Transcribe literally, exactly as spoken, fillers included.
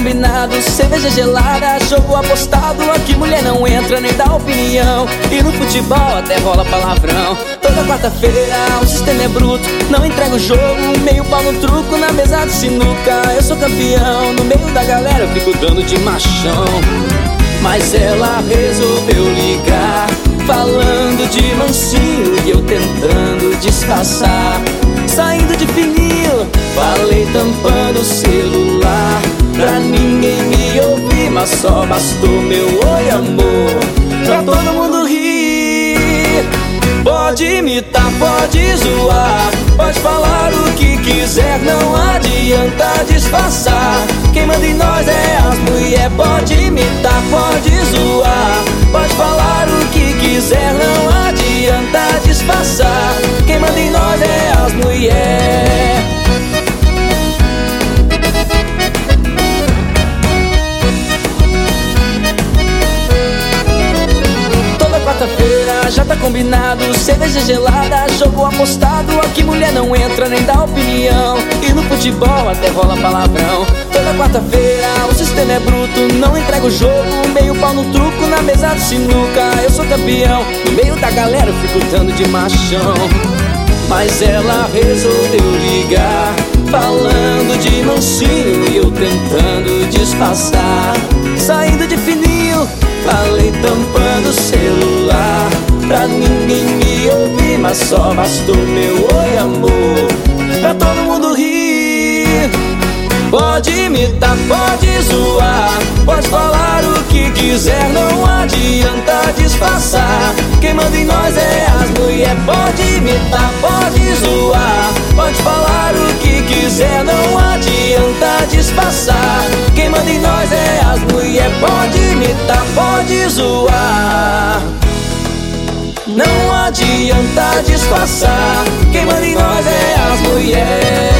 combinado, cerveja gelada, jogo apostado. Aqui mulher não entra nem dá opinião. E no futebol até rola palavrão. Toda quarta-feira o sistema é bruto, não entrega o jogo, meio pau no truco. Na mesa de sinuca eu sou campeão, no meio da galera eu fico dando de machão. Mas ela resolveu ligar, falando de mansinho e eu tentando disfarçar. Saindo de fininho, falei tampando o celular, pra ninguém me ouvir, mas só bastou meu oi amor pra todo mundo rir. Pode imitar, pode zoar, pode falar o que quiser, não adianta disfarçar. Quem manda em nós é as mulher. Pode imitar, pode zoar, pode falar o que quiser, não adianta disfarçar. Quem manda em nós é as mulher. Toda quarta-feira já tá combinado, cerveja gelada, jogo apostado. Aqui mulher não entra nem dá opinião. E no futebol até rola palavrão. Toda quarta-feira o sistema é bruto, não entrega o jogo, meio pau no truco. Na mesa de sinuca eu sou campeão, no meio da galera eu fico dando de machão. Mas ela resolveu ligar, falando de mansinho e eu tentando disfarçar. Saindo de fininho, falei tampando o celular, pra ninguém me ouvir, mas só bastou meu oi amor pra todo mundo rir. Pode imitar, pode zoar, pode falar o que quiser, não adianta disfarçar. Quem manda em nós é as mulher. Pode imitar, pode zoar, pode falar o que quiser, não adianta disfarçar. Quem manda em nós é as mulher. Pode imitar, pode zoar, não adianta disfarçar. Quem manda em nós é as mulher.